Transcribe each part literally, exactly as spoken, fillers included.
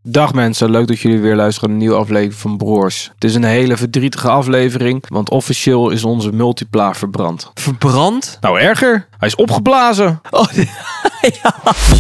Dag mensen, leuk dat jullie weer luisteren naar een nieuwe aflevering van Broers. Het is een hele verdrietige aflevering, want officieel is onze multipla verbrand. Verbrand? Nou erger, hij is opgeblazen. Oh, ja.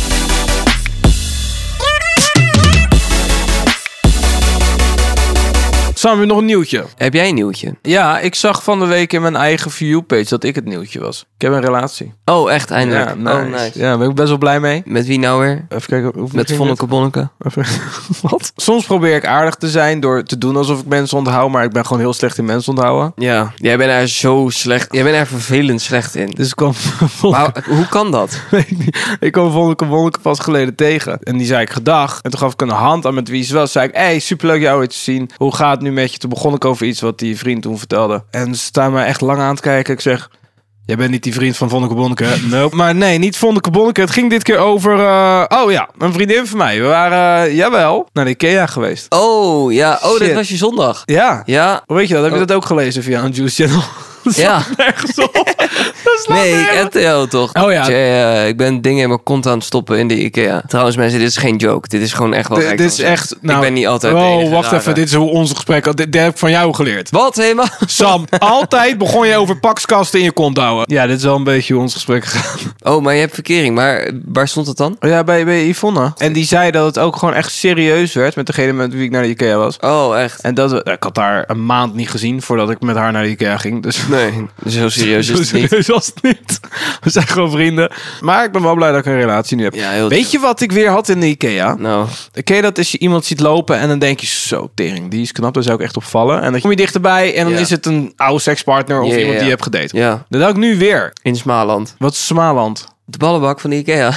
Sam, weer nog een nieuwtje. Heb jij een nieuwtje? Ja, ik zag van de week in mijn eigen view-page dat ik het nieuwtje was. Ik heb een relatie. Oh, echt? Eindelijk? Ja, nice. Oh, nice. Ja, daar ben ik best wel blij mee. Met wie nou weer? Even kijken. Hoe Met Vonneke Bonneke? Wat? Soms probeer ik aardig te zijn door te doen alsof ik mensen onthoud, maar ik ben gewoon heel slecht in mensen onthouden. Ja, jij bent er zo slecht. Jij bent er vervelend slecht in. Dus ik kwam Maar hoe kan dat? Weet ik niet. Ik kwam Vonneke Bonneke pas geleden tegen. En die zei ik gedag. En toen gaf ik een hand aan met wie ze was. Zei ik, hey, superleuk jou weer te zien. Hoe gaat het nu met je? Toen begon ik over iets wat die vriend toen vertelde. En ze staan me echt lang aan te kijken. Ik zeg, jij bent niet die vriend van Vonneke Bonneke. Nope. Maar nee, niet Vonneke Bonneke. Het ging dit keer over... Uh, oh ja, een vriendin van mij. We waren, uh, jawel, naar de Ikea geweest. Oh, ja. Oh, Shit. dit was je zondag. Ja. Ja. Hoe weet je dat? Heb je Oh. dat ook gelezen via een Juice Channel? Dat Ja. slaat nergens op. Dat slaat Nee, nergens R T L toch? Oh ja. Ja, ik ben dingen in mijn kont aan het stoppen in de Ikea. Trouwens mensen, dit is geen joke. Dit is gewoon echt wel Dit- gek. dit is echt... Nou, ik ben niet altijd de Oh, enige wacht rare. even. Dit is hoe onze gesprekken... Dit, dit heb ik van jou geleerd. Wat, helemaal? Sam, altijd begon je over pakskasten in je kont houden. Ja, dit is wel een beetje hoe ons gesprek gaat. Oh, maar je hebt verkering. Maar waar stond het dan? Ja, bij, bij Yvonne. En die zei dat het ook gewoon echt serieus werd met degene met wie ik naar de Ikea was. Oh, echt? En dat we, ik had haar een maand niet gezien voordat ik met haar naar de Ikea ging. Dus Nee, zo serieus is zo het niet. serieus was het niet. We zijn gewoon vrienden. Maar ik ben wel blij dat ik een relatie nu heb. Ja, heel Weet je wat ik weer had in de Ikea? Nou, Ken je dat als je iemand ziet lopen en dan denk je zo, tering, die is knap, daar zou ik echt op vallen. En dan kom je dichterbij en dan Ja. is het een oude sekspartner of Ja, ja, iemand die je ja. hebt gedate. ja. Dat had ik nu weer. In Smaland. Wat is Smaland? De ballenbak van de Ikea.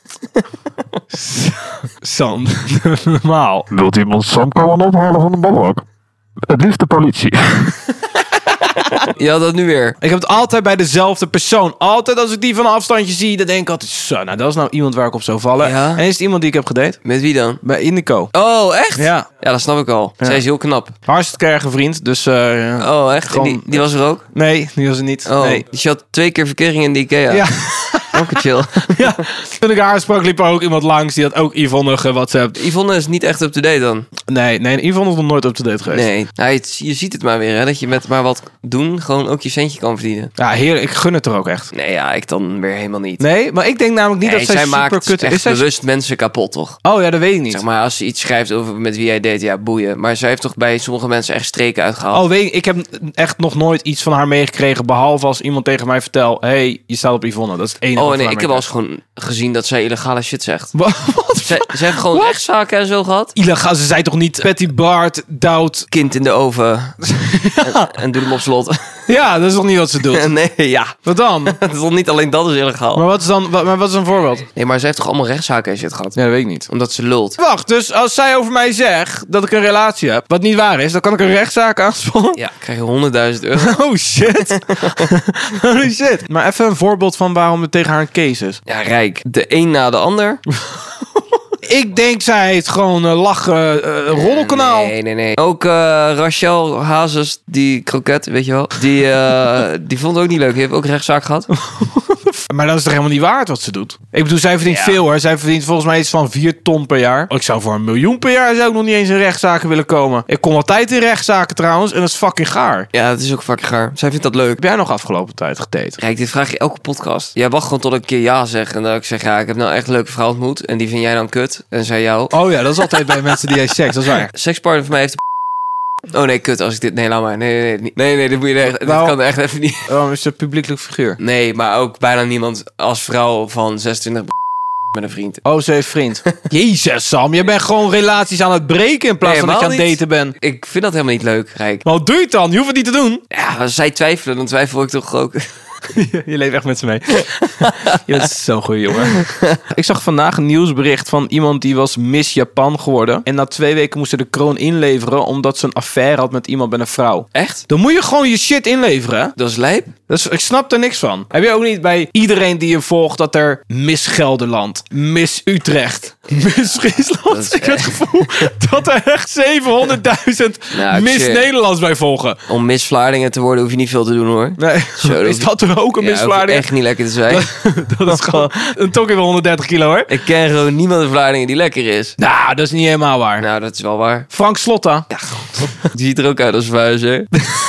Sam, normaal. Wilt iemand Sam komen ophalen van de ballenbak? Het liefst de politie. Je had dat nu weer. Ik heb het altijd bij dezelfde persoon. Altijd als ik die van een afstandje zie, dan denk ik altijd, zo, nou dat is nou iemand waar ik op zou vallen. Ja? En is het iemand die ik heb gedate? Met wie dan? Bij Indico. Oh, echt? Ja. Ja, dat snap ik al. Ja. Zij is heel knap. Hartstikke erge vriend, dus uh, ja. Oh, echt? Gewoon- Die, die was er ook? Nee, die was het niet. Oh, Nee. dus je had twee keer verkering in de Ikea. Ja. Ook chill. Ja, toen ik haar sprak, liep er ook iemand langs. Die had ook Yvonne gewhatsappt. Yvonne is niet echt up-to-date dan. Nee, nee, Yvonne is nog nooit up-to-date geweest. Nee. Nou, je, je ziet het maar weer, hè. Dat je met maar wat doen gewoon ook je centje kan verdienen. Ja, heerlijk. Ik gun het er ook echt. Nee, ja, ik dan weer helemaal niet. Nee, maar ik denk namelijk niet Nee, dat zij, zij super maakt kut echt is. Zij... bewust mensen kapot, toch? Oh ja, dat weet ik niet. Zeg maar, als ze iets schrijft over met wie jij deed, ja, boeien. Maar zij heeft toch bij sommige mensen echt streken uitgehaald. Oh, weet ik, ik heb echt nog nooit iets van haar meegekregen. Behalve als iemand tegen mij vertelt: hey, je staat op Yvonne. Dat is het enige. Oh wat nee, van ik haar heb wel eens gewoon gezien dat zij illegale shit zegt. Wat? Wat? Zij, zij heeft gewoon Wat? rechtszaken en zo gehad. Illegaal, ze zei toch niet Patty Bart, Dout. Kind in de oven. en, en doe hem op slot. Ja, dat is toch niet wat ze doet? nee, ja. Wat dan? Het is toch niet alleen dat is illegaal. Maar wat is dan, wat, maar wat is een voorbeeld? Nee, maar zij heeft toch allemaal rechtszaken en shit gehad? Ja, dat weet ik niet. Omdat ze lult. Wacht, dus als zij over mij zegt dat ik een relatie heb, wat niet waar is, dan kan ik een rechtszaak aanspannen? Ja, krijg je honderdduizend euro. Oh shit. Holy shit. Maar even een voorbeeld van waarom het tegen haar een case is. Ja, rijk. De een na de ander. Ik denk zij heeft gewoon een lachen uh, roddelkanaal. Nee, nee, nee. Ook uh, Rachel Hazes, die kroket, weet je wel. Die, uh, die vond het ook niet leuk. Die heeft ook rechtszaak gehad. Maar dat is toch helemaal niet waard wat ze doet? Ik bedoel, zij verdient Ja. veel hoor. Zij verdient volgens mij iets van vier ton per jaar. Ik zou voor een miljoen per jaar zou ik nog niet eens in rechtszaken willen komen. Ik kom altijd in rechtszaken trouwens en dat is fucking gaar. Ja, dat is ook fucking gaar. Zij vindt dat leuk. Heb jij nog afgelopen tijd gedate? Rijk, dit vraag je elke podcast. Jij wacht gewoon tot ik een keer ja zeg. En dat ik zeg, ja, ik heb nou echt een leuke vrouw ontmoet. En die vind jij dan kut. En zij jou. Oh ja, dat is altijd bij mensen die jij seks. Dat is waar. Sekspartner van mij heeft... Oh nee, kut, als ik dit... Nee, laat maar. Nee, nee, nee. Nee, nee, dit moet je echt... Dit Waarom- kan echt even niet. Waarom is ze een publiekelijk figuur? Nee, maar ook bijna niemand als vrouw van zesentwintig met een vriend. Oh, ze heeft vriend. Jezus, Sam. Je bent gewoon relaties aan het breken in plaats Nee, van dat je aan het helemaal daten bent. Ik vind dat helemaal niet leuk, Rijk. Maar wat doe je het dan? Je hoeft het niet te doen. Ja, als zij twijfelen, dan twijfel ik toch ook. Je leeft echt met ze mee. Je bent zo'n goeie jongen. Ik zag vandaag een nieuwsbericht van iemand die was Miss Japan geworden. En na twee weken moest ze de kroon inleveren omdat ze een affaire had met iemand met een vrouw. Echt? Dan moet je gewoon je shit inleveren, hè? Dat is lijp. Dus ik snap er niks van. Heb je ook niet bij iedereen die je volgt dat er Miss Gelderland, Miss Utrecht, Miss Friesland? Dat is Ik heb het echt- gevoel dat er echt zevenhonderdduizend Nou, Miss shit. Nederlands bij volgen. Om Miss Vlaardingen te worden hoef je niet veel te doen, hoor. Nee, Zo, dat- is dat er ook een Ja, Miss hoef je Vlaardingen? echt niet lekker te zijn. Dat is gewoon een tokkie van honderddertig kilo, hoor. Ik ken gewoon niemand in Vlaardingen die lekker is. Nou, dat is niet helemaal waar. Nou, dat is wel waar. Frank Slotta. Die ziet er ook uit als vuizer.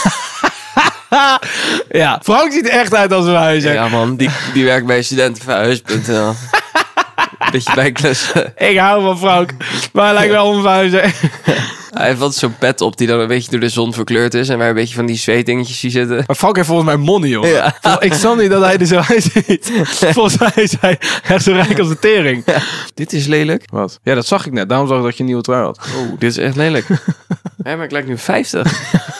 Ja, Frank ziet er echt uit als een huizer. Ja, man. Die, die werkt bij studentenverhuis punt n l. Beetje bijklussen. Ik hou van Frank, maar hij lijkt wel een huizer. Hij heeft altijd zo'n pet op die dan een beetje door de zon verkleurd is. En waar een beetje van die zweetdingetjes die zitten. Maar Frank heeft volgens mij money, joh. Ja. Ik snap niet dat hij er zo uitziet. Volgens mij is hij echt zo rijk als de tering. Dit is lelijk. Wat? Ja, dat zag ik net. Daarom zag ik dat je een nieuwe trui had. Oh, dit is echt lelijk. Ja, maar ik lijk nu vijftig.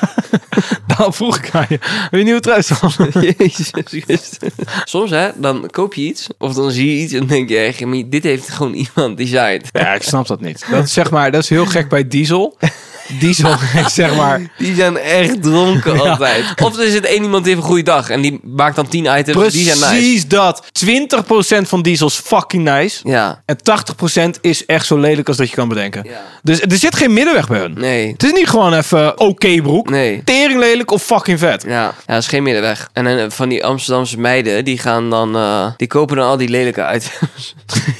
Daarom vroeg ik aan je. Heb je een nieuwe trui staan? Jezus Christus. Soms hè, dan koop je iets. Of dan zie je iets en dan denk je echt, maar dit heeft gewoon iemand designed. Ja, ik snap dat niet. Dat is, zeg maar, dat is heel gek bij Diesel. Diesel is zeg maar... Die zijn echt dronken altijd. Of er zit één iemand die heeft een goede dag. En die maakt dan tien items. Die zijn nice. Precies dat. twintig procent van Diesel is fucking nice. Ja. En tachtig procent is echt zo lelijk als dat je kan bedenken. Ja. Dus er zit geen middenweg bij hun. Nee. Het is niet gewoon even oké broek. Nee. Tering lelijk of fucking vet. Ja, ja, dat is geen middenweg. En dan, van die Amsterdamse meiden, die gaan dan... eh, die kopen dan al die lelijke items.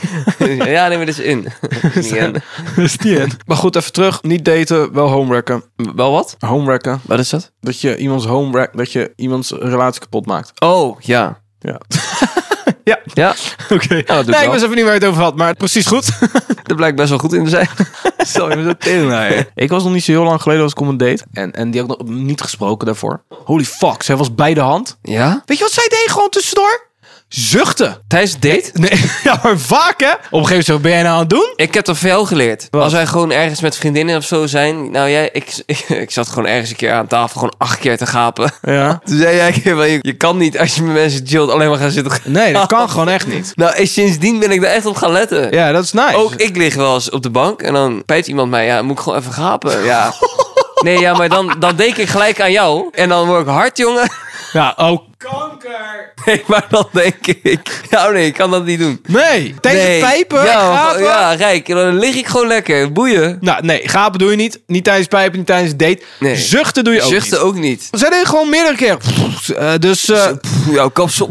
Ja, neem er dus in. Niet in. Dat is niet in. Maar goed, even terug. Niet daten, wel homewrecken. Wel wat? Homewrecken. Wat is dat? Dat je iemands homewreck, dat je iemands relatie kapot maakt. Oh, ja. Ja. Ja, Ja, oké. doe ik Nee, ik wel. wist even niet waar je het over had, maar precies goed. dat blijkt best wel goed in te zijn. Zo, je bent zo tering naar je. Ik was nog niet zo heel lang geleden als ik op een date. En, en die had ik nog niet gesproken daarvoor. Holy fuck, zij was bij de hand. Ja? Weet je wat zij deed gewoon tussendoor? Zuchten. Tijdens het date? Nee, ja, maar vaak hè. Op een gegeven moment zo, wat ben jij nou aan het doen? Ik heb dat veel geleerd. Wat? Als wij gewoon ergens met vriendinnen of zo zijn. Nou jij, ik, ik, ik zat gewoon ergens een keer aan tafel gewoon acht keer te gapen. Ja. Toen zei jij een keer, van, je, je kan niet als je met mensen chillt alleen maar gaan zitten. Nee, dat kan gewoon echt niet. Nou, en sindsdien ben ik daar echt op gaan letten. Ja, dat is nice. Ook ik lig wel eens op de bank en dan pijpt iemand mij, ja, moet ik gewoon even gapen? Ja. Nee, ja, maar dan, dan denk ik gelijk aan jou. En dan word ik hard, jongen. Ja, oh. Kanker. Nee, maar dan denk ik, ja, nee, ik kan dat niet doen. Nee, tijdens Nee. het pijpen en ja, gapen. ja, rijk. En dan lig ik gewoon lekker. Boeien. Nou, nee, gapen doe je niet. Niet tijdens pijpen, niet tijdens het date. Nee. Zuchten doe je ook Zuchten niet. ook niet. Zij deden gewoon meerdere keer. Uh, dus, uh, Pff, jouw kapsel.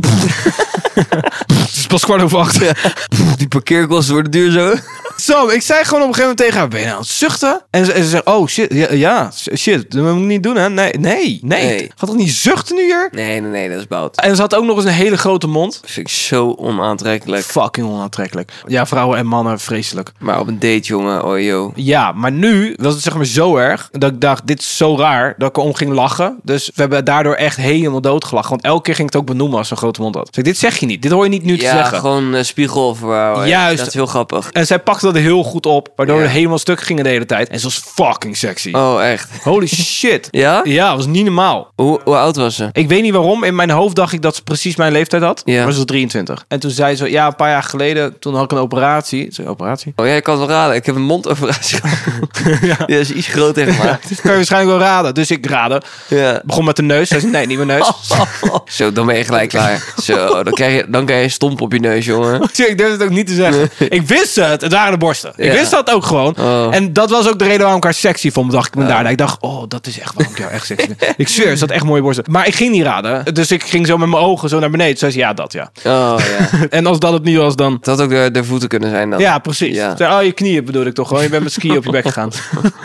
het is pas kwart over acht. Die parkeerkosten worden duur zo. Zo, ik zei gewoon op een gegeven moment tegen haar, ben je nou aan het zuchten? En ze, en ze zegt, oh shit, ja, ja, shit, dat moet ik niet doen hè. Nee, nee, nee. Nee. Gaat toch niet zuchten nu hier? Nee, nee, nee, dat is bout. En ze had ook nog eens een hele grote mond. Dat vind ik zo onaantrekkelijk. Fucking onaantrekkelijk. Ja, vrouwen en mannen, vreselijk. Maar op een date, jongen, oh yo. Ja, maar nu was het zeg maar zo erg dat ik dacht, dit is zo raar, dat ik erom ging lachen. Dus we hebben daardoor echt helemaal doodgelachen. Want elke keer ging ik het ook benoemen als ze een grote mond had. Dus ik, dit zeg je niet, dit hoor je niet nu te Ja, zeggen. gewoon uh, spiegel of uh, Juist. Dat is heel grappig. En zij pakte dat heel goed op, waardoor Ja. we helemaal stuk gingen de hele tijd. En ze was fucking sexy. Oh, echt? Holy shit. Ja? Ja, dat was niet normaal. Hoe, hoe oud was ze? Ik weet niet waarom. In mijn hoofd dacht ik dat ze precies mijn leeftijd had. Ja. Maar ze was drieëntwintig. En toen zei ze, ja, een paar jaar geleden, toen had ik een operatie. Zei, operatie? Oh ja, ik kan het wel raden. Ik heb een mondoperatie gehad. ja. Die is iets groter gemaakt. Dat kan je waarschijnlijk wel raden. Dus ik raadde. Ja. Begon met de neus. Zij zei, nee, niet mijn neus. Zo, dan ben je gelijk klaar. Zo, dan krijg je, dan krijg je een stomp op je neus, jongen. Ik durf het ook niet te zeggen. Ik wist het. Het waren de borsten. Ik Ja. wist dat ook gewoon. Oh. En dat was ook de reden waarom ik haar sexy vond. Dacht ik me daarna. Ik dacht, oh, dat is echt waarom ik jou echt sexy vind. Ik zweer, ze had echt mooie borsten. Maar ik ging niet raden. Dus ik ging zo met mijn ogen zo naar beneden. Toen zei ze, ja, dat ja. Oh ja. En als dat het niet was, dan... Het had ook de, de voeten kunnen zijn dan. Ja, precies. Ja. Ze zei, oh, je knieën bedoel ik toch gewoon. Je bent met skiën op je bek gegaan.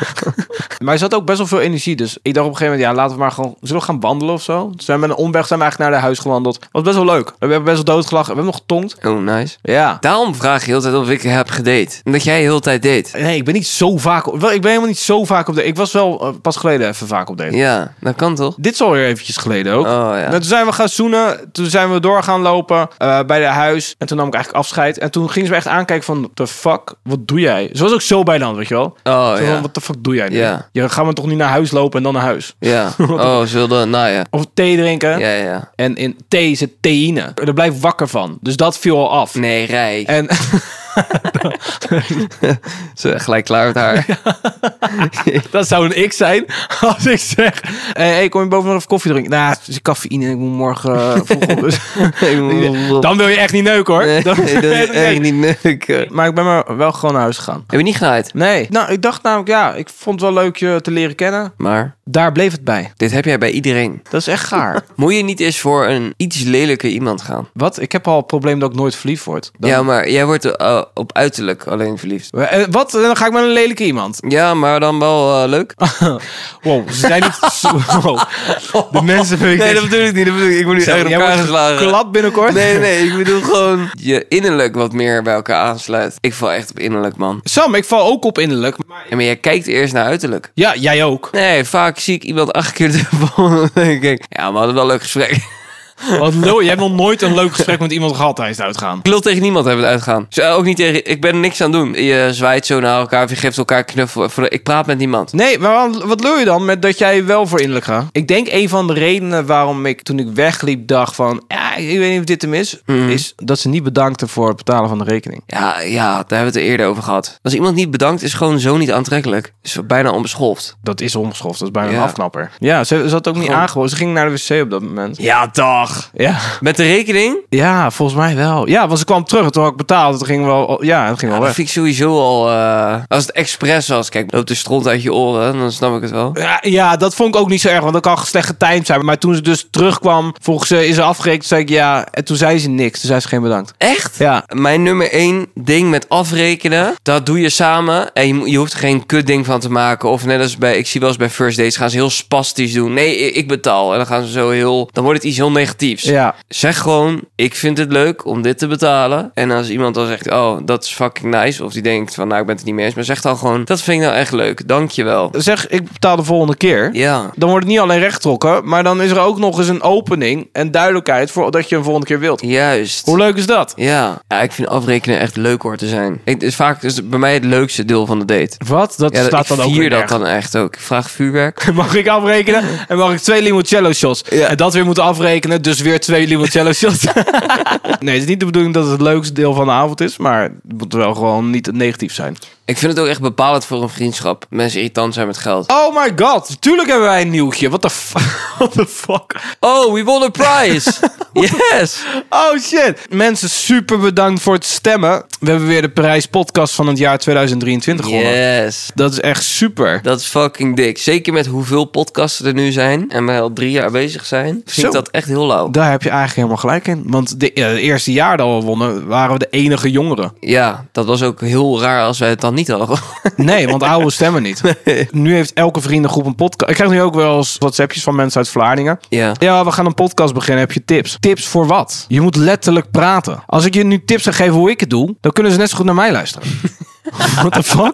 Maar ze had ook best wel veel energie. Dus ik dacht op een gegeven moment, ja, laten we maar gewoon... Zullen we gaan wandelen of zo? Toen zijn we met een omweg zijn we eigenlijk naar haar huis gewandeld. Was best wel leuk. We hebben best wel doodgelachen. We hebben nog getonkt. Oh, nice. Ja. Daarom vraag je de hele tijd of ik heb gedate. Omdat jij de hele tijd date. Nee, ik ben niet zo vaak... op- Wel, ik ben helemaal niet zo vaak op date. Ik was wel uh, pas geleden even vaak op date. Ja, dat kan toch? Dit is alweer eventjes geleden ook. Oh ja. En toen zijn we gaan zoenen. Toen zijn we door gaan lopen uh, bij de huis. En toen nam ik eigenlijk afscheid. En toen gingen ze me echt aankijken van... What the fuck? Wat doe jij? Ze was ook zo bij de hand, weet je wel? Oh Zo van, ja. wat de fuck doe jij nu? Ja. Je gaat me toch niet naar huis lopen en dan naar huis? Ja. Oh, ze wilden, nou ja. Of thee drinken. Ja, ja. En in thee zit theïne. Daar blijf ik wakker van. Dus dat viel al af. Nee, rij. En Ze gelijk klaar met haar. Dat zou een ik zijn als ik zeg... Hé, hey, hey, kom je boven nog even koffie drinken? Nou, het is cafeïne en ik moet morgen uh, vroeg op. Dus... Dan wil je echt niet neuken, hoor. Nee, Dan dat wil je echt niet neuken. Maar ik ben maar wel gewoon naar huis gegaan. Heb je niet genaaid? Nee. Nou, ik dacht namelijk, ja, ik vond het wel leuk je te leren kennen. Maar Daar bleef het bij. dit heb jij bij iedereen. Dat is echt gaar. Moet je niet eens voor een iets lelijker iemand gaan? Wat? Ik heb al het probleem dat ik nooit verliefd word. Dan... Ja, maar jij wordt uh, op uiterlijk alleen verliefd. Eh, Wat? Dan ga ik met een lelijke iemand. Ja, maar dan wel uh, leuk. Wow, ze zijn niet... Wow. De mensen... Nee, dat bedoel ik niet. Dat bedoel ik. Ik moet niet echt op elkaar geslagen. Klap binnenkort. Nee, nee, ik bedoel gewoon je innerlijk wat meer bij elkaar aansluit. Ik val echt op innerlijk, man. Sam, ik val ook op innerlijk. Ja, maar jij kijkt eerst naar uiterlijk. Ja, jij ook. Nee, vaak zie ik iemand acht keer de volgende. Dan denk ik, ja, we hadden wel een leuk gesprek. Wat lul, jij hebt nog nooit een leuk gesprek met iemand gehad tijdens het uitgaan. Ik wil tegen niemand hebben het uitgaan. Dus ook niet tegen, ik ben er niks aan doen. Je zwaait zo naar elkaar of je geeft elkaar knuffel. Ik praat met niemand. Nee, maar wat lul je dan met dat jij wel voor innerlijk gaat? Ik denk een van de redenen waarom ik toen ik wegliep dacht van... Ja, ik weet niet of dit hem is. Mm. Is dat ze niet bedankten voor het betalen van de rekening. Ja, ja, daar hebben we het er eerder over gehad. Als iemand niet bedankt, is gewoon zo niet aantrekkelijk. Is bijna onbeschoft. Dat is ongeschoft, dat is bijna Ja. een afknapper. Ja, ze, ze had ook niet Gewoon- aangeboden. Ze ging naar de wc op dat moment. Ja, dag. Ja. Met de rekening? Ja, volgens mij wel. Ja, want ze kwam terug en toen had ik betaald. Het ging wel, ja, het ging Ja, wel dat weg. vind ik sowieso al... Uh, als het expres was, kijk, loopt de stront uit je oren, dan snap ik het wel. Ja, ja, dat vond ik ook niet zo erg, want dat kan slecht getimed zijn. Maar toen ze dus terugkwam, vroeg ze, is ze afgerekend? Toen zei ik ja, en toen zei ze niks. Toen zei ze geen bedankt. Echt? Ja. Mijn nummer één ding met afrekenen, dat doe je samen. En je, mo- je hoeft er geen kut ding van te maken. Of net als bij, ik zie wel eens bij first dates, gaan ze heel spastisch doen. Nee, ik ik betaal. En dan gaan ze zo heel, dan wordt het iets heel negatiefs. Ja. Zeg gewoon, ik vind het leuk om dit te betalen. En als iemand dan zegt, oh, dat is fucking nice. Of die denkt van, nou, ik ben het er niet mee eens. Maar zeg dan gewoon, dat vind ik nou echt leuk. Dankjewel. Zeg, ik betaal de volgende keer. Ja. Dan wordt het niet alleen rechtgetrokken, maar dan is er ook nog eens een opening en duidelijkheid voor dat je een volgende keer wilt. Juist. Hoe leuk is dat? Ja. Ja, ik vind afrekenen echt leuk hoor te zijn. Het is vaak dus bij mij het leukste deel van de date. Wat? Dat Ja, staat ik dan ook vier weer dat nergens. dan echt ook. Ik vraag vuurwerk. Mag ik afrekenen en mag ik twee limoncello shots. Ja. En dat weer moeten afrekenen, dus weer twee limoncello shots. Nee, het is niet de bedoeling dat het het leukste deel van de avond is, maar het moet wel gewoon niet negatief zijn. Ik vind het ook echt bepalend voor een vriendschap. Mensen irritant zijn met geld. Oh my god, tuurlijk hebben wij een nieuwtje. What the, f- What the fuck? Oh, we won a prize! Yes! Oh shit. Mensen, super bedankt voor het stemmen. We hebben weer de prijs podcast van het jaar tweeduizend drieëntwintig gewonnen. Yes! Dat is echt super. Dat is fucking dik. Zeker met hoeveel podcasten er nu zijn. En wij al drie jaar bezig zijn. Vind Zo. ik dat echt heel lauw. Daar heb je eigenlijk helemaal gelijk in. Want de, ja, het eerste jaar dat we wonnen, waren we de enige jongeren. Ja, dat was ook heel raar als wij het dan niet hadden. Nee, want oude stemmen niet. Nu heeft elke vriendengroep een podcast. Ik krijg nu ook wel eens WhatsAppjes van mensen uit Vlaardingen. Ja. Ja, we gaan een podcast beginnen. Heb je tips? Tips voor wat? Je moet letterlijk praten. Als ik je nu tips ga geven hoe ik het doe, dan kunnen ze net zo goed naar mij luisteren. What the fuck?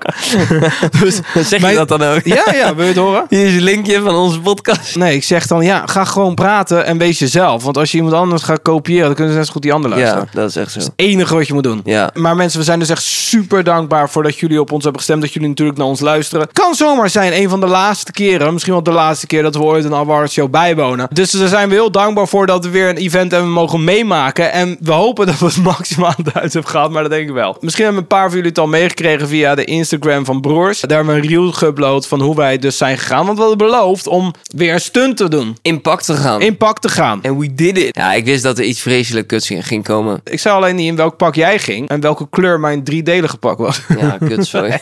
Dus, Zeg je mijn- dat dan ook? Ja, ja, wil je het horen? Hier is een linkje van onze podcast. Nee, ik zeg dan, ja, ga gewoon praten en wees jezelf. Want als je iemand anders gaat kopiëren, dan kunnen ze net zo goed die ander luisteren. Ja, dat is echt zo. Het enige wat je moet doen. Ja. Maar mensen, we zijn dus echt super dankbaar voor dat jullie op ons hebben gestemd. Dat jullie natuurlijk naar ons luisteren. Kan zomaar zijn een van de laatste keren. Misschien wel de laatste keer dat we ooit een awardshow bijwonen. Dus daar zijn we heel dankbaar voor dat we weer een event hebben mogen meemaken. En we hopen dat we het maximaal uit hebben gehad. Maar dat denk ik wel. Misschien hebben een paar van jullie het al meegekregen via de Instagram van Broers. Daar hebben we een reel geüpload van hoe wij dus zijn gegaan. Want we hadden beloofd om weer een stunt te doen. In pak te gaan. In pak te gaan. En we did it. Ja, ik wist dat er iets vreselijk kuts ging komen. Ik zei alleen niet in welk pak jij ging. En welke kleur mijn driedelige pak was. Ja, kut, sorry.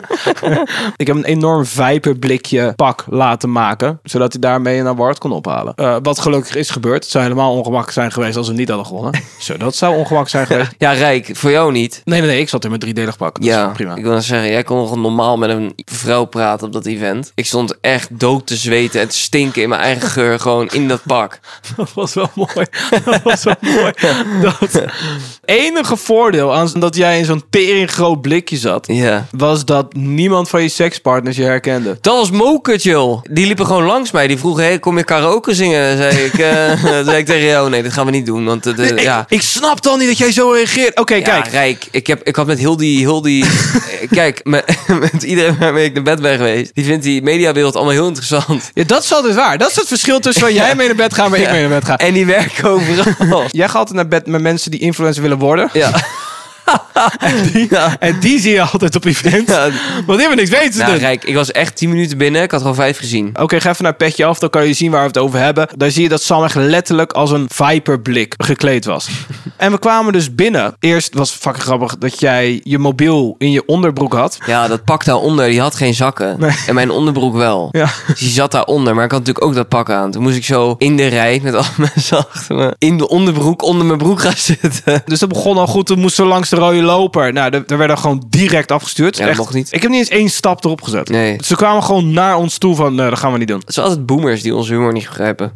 Ik heb een enorm vijperblikje pak laten maken. Zodat hij daarmee een award kon ophalen. Uh, wat gelukkig is gebeurd. Het zou helemaal ongemakkelijk zijn geweest als we niet hadden gewonnen. Zo, dat zou ongemakkelijk zijn geweest. Ja, Rijk, voor jou niet. Nee, nee, nee. Ik zat in mijn driedelig pak. Dat Ja, is prima. ik wil nog zeggen, jij kon nog normaal met een vrouw praten op dat event. Ik stond echt dood te zweten en te stinken in mijn eigen geur, gewoon in dat pak. Dat was wel mooi. Dat was wel mooi. Dat enige voordeel aan dat jij in zo'n teringgroot blikje zat, Ja. was dat niemand van je sekspartners je herkende. Dat was Mokert, joh. Die liepen gewoon langs mij. Die vroegen, hey, kom je karaoke zingen? Dan zei ik, uh, zei ik tegen jou, nee, dat gaan we niet doen. Want, uh, de, Ik, ja... ik snap dan niet dat jij zo reageert. Oké, Ja, kijk. Rijk, ik, heb, ik had met heel die... Heel die kijk, met, met iedereen waarmee ik naar bed ben geweest, die vindt die mediawereld allemaal heel interessant. Ja, dat is altijd waar. Dat is het verschil tussen waar jij mee naar bed gaat en waar ik mee naar bed ga. En die werken overal. Jij gaat altijd naar bed met mensen die influencer willen worden. Ja. en, die, Ja. en die zie je altijd op events. Ja. Want die hebben niks weten te Nou, doen. kijk, ik was echt tien minuten binnen. Ik had gewoon vijf gezien. Oké, ga even naar Petje Af, dan kan je zien waar we het over hebben. Daar zie je dat Sam echt letterlijk als een viperblik gekleed was. En we kwamen dus binnen. Eerst was het fucking grappig dat jij je mobiel in je onderbroek had. Ja, dat pak daaronder, die had geen zakken. Nee. En mijn onderbroek wel. Ja. Dus die zat daaronder. Maar ik had natuurlijk ook dat pak aan. Toen moest ik zo in de rij met alle mensen achter me in de onderbroek onder mijn broek gaan zitten. Dus dat begon al goed. Toen moesten we langs de rode loper. Nou, daar werden we gewoon direct afgestuurd. Ja, dat mocht niet. Ik heb niet eens één stap erop gezet. Nee. Ze kwamen gewoon naar ons toe van, nee, dat gaan we niet doen. Het zijn altijd boomers die onze humor niet begrijpen.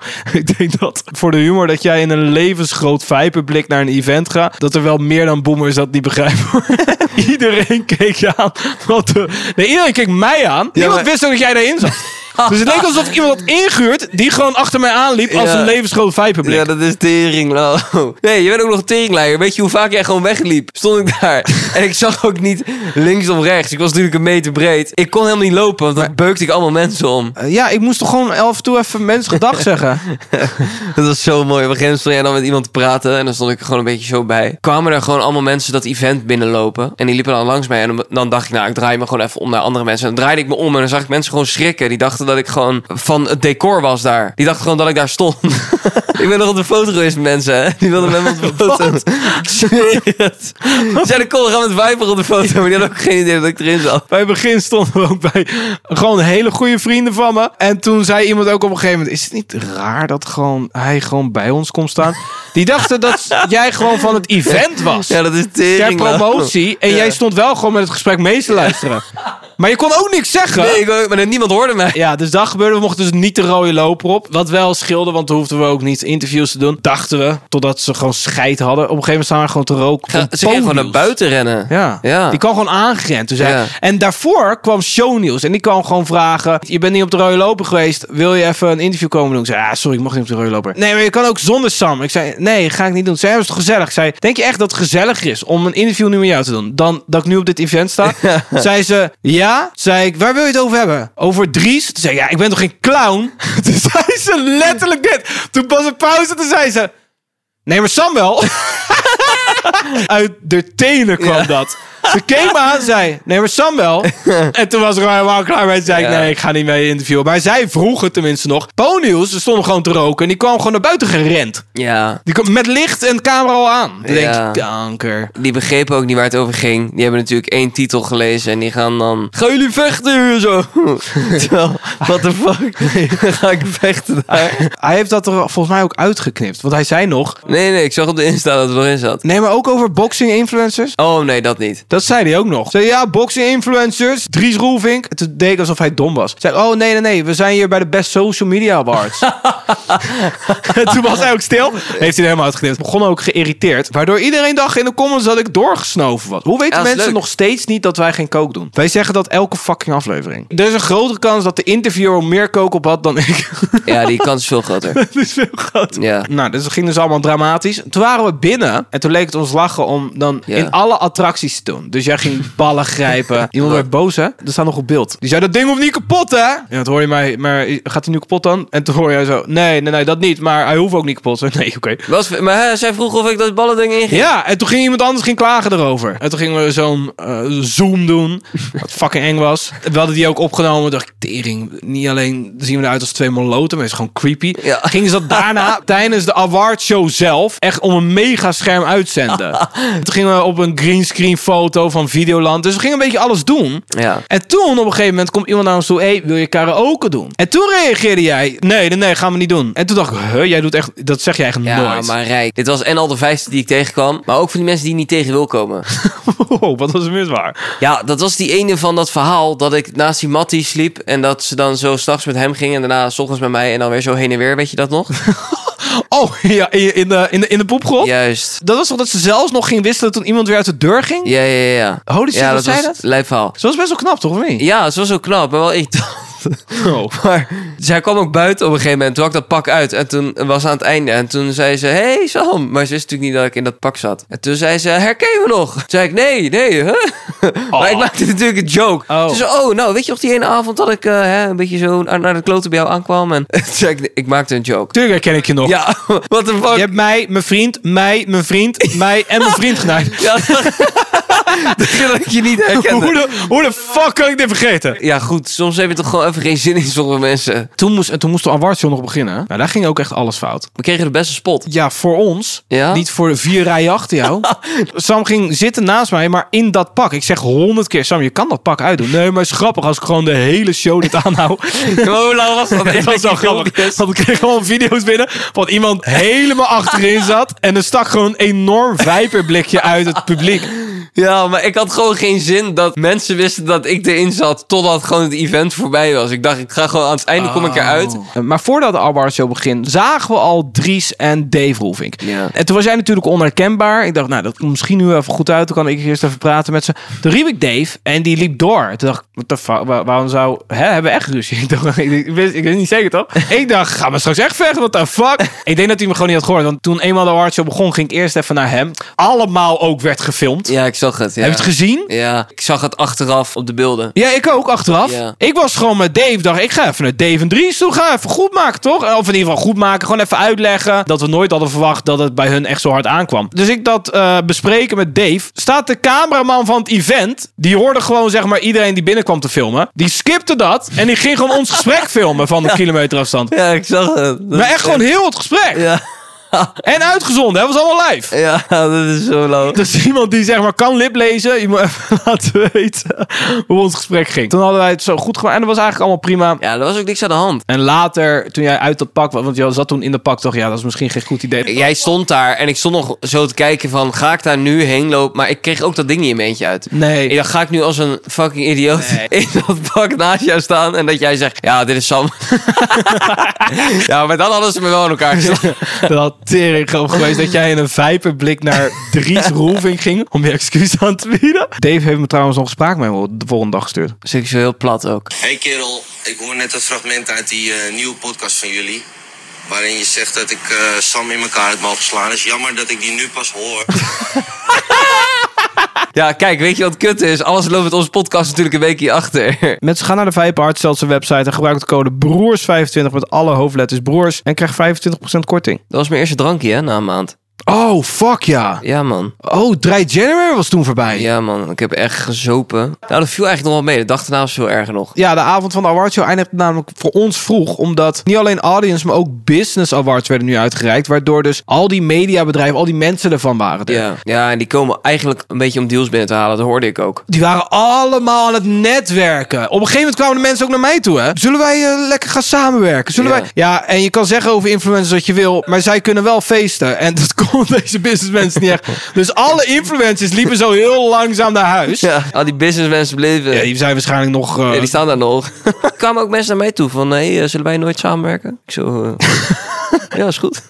Ik denk dat voor de humor dat jij in een levensgroot viperblik naar een event gaat, dat er wel meer dan boomers dat niet begrijpen. Iedereen keek je aan. Wat de... Nee, iedereen keek mij aan. Niemand maar- wist ook dat jij daarin zat. Dus het leek alsof iemand had ingehuurd die gewoon achter mij aanliep als Ja. een levensgroot viperblik. Ja, dat is tering. Nee, je bent ook nog teringleier. Weet je hoe vaak jij gewoon wegliep? Stond ik daar. En ik zag ook niet links of rechts. Ik was natuurlijk een meter breed. Ik kon helemaal niet lopen, want dan beukte ik allemaal mensen om. Uh, ja, ik moest toch gewoon af en toe even mensen gedag zeggen. Dat was zo mooi. Op een gegeven moment stond jij dan met iemand te praten. En dan stond ik er gewoon een beetje zo bij. Kwamen er gewoon allemaal mensen dat event binnenlopen. En die liepen dan langs mij. En dan- dan dacht ik, nou, ik draai me gewoon even om naar andere mensen. En dan draaide ik me om en dan zag ik mensen gewoon schrikken. Die dachten dat ik gewoon van het decor was daar. Die dachten gewoon dat ik daar stond. Ik ben nog op de foto geweest met mensen, hè. Die wilden met me op de foto. Ik zweer het. Ze zeiden, kom, we gaan met Viper op de foto. Maar die hadden ook geen idee dat ik erin zat. Bij het begin stonden we ook bij gewoon hele goede vrienden van me. En toen zei iemand ook op een gegeven moment, is het niet raar dat gewoon, hij gewoon bij ons komt staan? Die dachten dat jij gewoon van het event was. Ja, dat is Ter tering. promotie. En Ja. jij stond wel gewoon met het gesprek mee te luisteren. Maar je kon ook niks zeggen. Nee, ik, maar niemand hoorde mij. Ja, dus dat gebeurde. We mochten dus niet de rode loper op. Wat wel scheelde, want toen hoefden we ook niet interviews te doen. Dachten we, totdat ze gewoon scheid hadden. Op een gegeven moment staan we gewoon te roken. Ga, van ze gingen gewoon pony's. naar buiten rennen. Ja. Ja. Die kwam gewoon aangerend. Toen zei, Ja. En daarvoor kwam Shownieuws. En die kwam gewoon vragen, je bent niet op de rode loper geweest. Wil je even een interview komen doen? Ik zei, ah, sorry, ik mag niet op de rode loper. Nee, maar je kan ook zonder Sam. Ik zei, nee, ga ik niet doen. Zij hebben het toch gezellig. Ik zei, denk je echt dat het gezellig is om een interview nu met jou te doen? Dan dat ik nu op dit event sta? Zei ze, ja. Zei ik, waar wil je het over hebben? Over Dries? Toen zei ik, ja, ik ben toch geen clown? Toen zei ze letterlijk dit. Toen pas een pauze, toen zei ze, nee, maar Sam wel. Uit de tenen kwam Ja. dat. Ze keek me aan, zei, nee, maar Sam wel. En toen was ik er helemaal klaar mee. Toen zei ik, Ja. nee, ik ga niet mee interviewen. Maar zij vroegen tenminste nog. Ponyhoes, ze stonden gewoon te roken. En die kwam gewoon naar buiten gerend. Ja. Die kwam met licht en camera al aan. Toen Ja. denk ik, kanker. Die begrepen ook niet waar het over ging. Die hebben natuurlijk één titel gelezen en die gaan dan... Gaan jullie vechten hier zo? Terwijl, what the fuck? Ga ik vechten daar? Hij heeft dat er volgens mij ook uitgeknipt. Want hij zei nog, Nee, nee, ik zag op de Insta dat het erin zat. nee, maar ook over boxing influencers. Oh nee, dat niet. Dat zei hij ook nog. Zei ja, boxing influencers, Dries Roelvink. En toen deed ik alsof hij dom was. Zei, oh nee, nee, nee, we zijn hier bij de Best Social Media Awards. En toen was hij ook stil. Heeft hij er helemaal uitgeknipt. Begon ook geïrriteerd. Waardoor iedereen dacht in de comments dat ik doorgesnoven was. Hoe weten Ja, dat is mensen leuk. nog steeds niet dat wij geen kook doen? Wij zeggen dat elke fucking aflevering. Er is een grotere kans dat de interviewer meer kook op had dan ik. Ja, die kans is veel groter. Dat is veel groter. Ja. Nou, dus het ging dus allemaal dramatisch. Toen waren we binnen en toen leek het ons lachen om dan Ja. in alle attracties te doen. Dus jij ging ballen grijpen. Iemand werd boos, hè? Er staat nog op beeld. Die zei, dat ding hoeft niet kapot, hè? Ja, toen hoor je mij, maar gaat hij nu kapot dan? En toen hoor jij zo, nee, nee, nee, dat niet. Maar hij hoeft ook niet kapot. Zo, nee, oké. Was, maar hè, zij vroeg of ik dat ballending inging. Ja, en toen ging iemand anders ging klagen erover. En toen gingen we zo'n eh, zoom doen. Wat fucking eng was. We hadden die ook opgenomen. Dacht ik, tering. Niet alleen zien we eruit als twee moloten, maar het is gewoon creepy. Ja. Gingen ze dat daarna tijdens de awardshow zelf echt om een mega scherm uitzenden. Toen gingen we op een greenscreen foto van Videoland. Dus we gingen een beetje alles doen. Ja. En toen op een gegeven moment komt iemand naar ons toe. Hé, wil je karaoke doen? En toen reageerde jij. Nee, nee, nee, gaan we niet doen. En toen dacht ik, huh, jij doet echt, dat zeg je eigenlijk Ja, nooit. maar Rijk. Dit was en al de vijfste die ik tegenkwam. Maar ook van die mensen die niet tegen wil komen. Oh, wat was er mis waar? Ja, dat was die ene van dat verhaal dat ik naast die Mattie sliep. En dat ze dan zo 's nachts met hem gingen. En daarna 's ochtends met mij. En dan weer zo heen en weer. Weet je dat nog? Oh, ja, in, in de, in de, in de poepgrot? Juist. Dat was toch dat ze zelfs nog ging wisselen toen iemand weer uit de deur ging? Ja, ja, ja. Holy shit, ja, wat dat zei was dat? een lijp verhaal. Ze was best wel knap, toch? Of niet? Ja, ze was ook knap, maar wel irritant. Oh. Maar zij kwam ook buiten op een gegeven moment. Toen had ik dat pak uit. En toen was aan het einde. En toen zei ze, hey Sam. Maar ze wist natuurlijk niet dat ik in dat pak zat. En toen zei ze, herken je me nog? Toen zei ik, nee, nee. Huh? Maar ik maakte natuurlijk een joke. Oh. Dus oh, nou, weet je nog die ene avond dat ik uh, hè, een beetje zo naar, naar de kloten bij jou aankwam? En ik, ik maakte een joke. Tuurlijk herken ik je nog. Ja, what the fuck? Je hebt mij, mijn vriend, mij, mijn vriend, mij en mijn vriend genaaid. Ja, dat wil ik je niet herkennen. Hoe de, hoe de fuck kan ik dit vergeten? Ja, goed. Soms heb je toch gewoon even geen zin in sommige mensen. Toen moest, en toen moest de awardshow nog beginnen. Nou, daar ging ook echt alles fout. We kregen de beste spot. Ja, voor ons. Ja? Niet voor de vier rijen achter jou. Sam ging zitten naast mij, maar in dat pak. Ik zeg honderd keer, Sam, je kan dat pak uitdoen. Nee, maar het is grappig als ik gewoon de hele show dit aanhoud. Hoe lang was dat? Dat was wel grappig. Want ik kreeg gewoon video's binnen van iemand helemaal achterin zat. En er stak gewoon een enorm vijperblikje uit het publiek. Ja, maar ik had gewoon geen zin dat mensen wisten dat ik erin zat totdat gewoon het event voorbij was. Ik dacht, ik ga gewoon aan het einde kom ik eruit. Oh. Maar voordat de awardshow begint, zagen we al Dries en Dave Roelvink. Ja. En toen was jij natuurlijk onherkenbaar. Ik dacht, nou, dat komt misschien nu even goed uit. Dan kan ik eerst even praten met ze. Toen riep ik Dave en die liep door. Toen dacht ik, what the fuck, waar- waarom zou... Hè, hebben we echt ruzie? Ik dacht, ik, ik, wist, ik wist niet zeker, toch? Ik dacht, gaan we straks echt vechten? What the fuck? Ik denk dat hij me gewoon niet had gehoord. Want toen eenmaal de awardshow begon, ging ik eerst even naar hem. Allemaal ook werd gefilmd. Ja, ik zag het. Ja. Heb je het gezien? Ja, ik zag het achteraf op de beelden. Ja, ik ook achteraf. Ja. Ik was gewoon met Dave. Dacht, ik ga even naar Dave en Dries toe. Ga even goed maken, toch? Of in ieder geval goed maken. Gewoon even uitleggen dat we nooit hadden verwacht dat het bij hun echt zo hard aankwam. Dus ik dat uh, bespreken met Dave. Staat de cameraman van het event. Die hoorde gewoon, zeg maar, iedereen die binnenkwam te filmen. Die skipte dat. En die ging gewoon ons gesprek filmen van de kilometer afstand. Ja, ik zag het. Dat Maar echt gewoon heel het gesprek. Ja. En uitgezonden, hè? Was allemaal live. Ja, dat is zo lauw. Dus iemand die zeg maar kan liplezen, je moet even laten weten hoe ons gesprek ging. Toen hadden wij het zo goed gemaakt en dat was eigenlijk allemaal prima. Ja, er was ook niks aan de hand. En later, toen jij uit dat pak, want je zat toen in dat pak, toch? Ja, dat is misschien geen goed idee. Jij stond daar en ik stond nog zo te kijken van, ga ik daar nu heen lopen? Maar ik kreeg ook dat ding niet in mijn eentje uit. Nee. Ik dacht, ga ik nu als een fucking idioot in dat pak naast jou staan en dat jij zegt, ja, dit is Sam. Ja, maar dan hadden ze me wel in elkaar geslagen. Dat had tering grappig geweest dat jij in een vijperblik naar Dries Roelvink ging om je excuus aan te bieden. Dave heeft me trouwens nog een spraakmemo de volgende dag gestuurd. Seksueel plat ook. Hey kerel, ik hoor net een fragment uit die uh, nieuwe podcast van jullie. Waarin je zegt dat ik uh, Sam in elkaar had mogen slaan. Het is jammer dat ik die nu pas hoor. Ja, kijk, weet je wat kut is? Alles loopt met onze podcast natuurlijk een weekje achter. Mensen gaan naar de Viper Hardstelse website en gebruik de code broers vijfentwintig met alle hoofdletters broers en krijg vijfentwintig procent korting. Dat was mijn eerste drankje, hè, na een maand. Oh, fuck ja. Ja, man. Oh, Dry January was toen voorbij. Ja, man. Ik heb echt gezopen. Nou, dat viel eigenlijk nog wel mee. De dag daarna was veel erger nog. Ja, de avond van de awardshow eindigde namelijk voor ons vroeg. Omdat niet alleen audience, maar ook business awards werden nu uitgereikt. Waardoor dus al die mediabedrijven, al die mensen ervan waren. Er. Ja. Ja, en die komen eigenlijk een beetje om deals binnen te halen. Dat hoorde ik ook. Die waren allemaal aan het netwerken. Op een gegeven moment kwamen de mensen ook naar mij toe. Hè? Zullen wij uh, lekker gaan samenwerken? Zullen Ja. wij... Ja, en je kan zeggen over influencers wat je wil. Maar zij kunnen wel feesten. En dat kon deze businessmensen niet echt. Dus alle influencers liepen zo heel langzaam naar huis. Ja, al die businessmensen bleven. Ja, die zijn waarschijnlijk nog... uh, Ja, die staan daar nog. Er kwamen ook mensen naar mij toe van, hé, hey, zullen wij nooit samenwerken? Ik zo, uh, ja, is goed.